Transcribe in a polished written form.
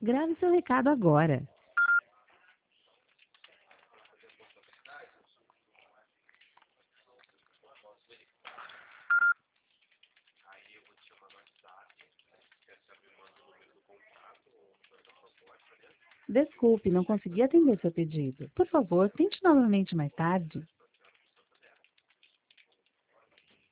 Grave seu recado agora. Desculpe, não consegui atender seu pedido. Por favor, tente novamente mais tarde.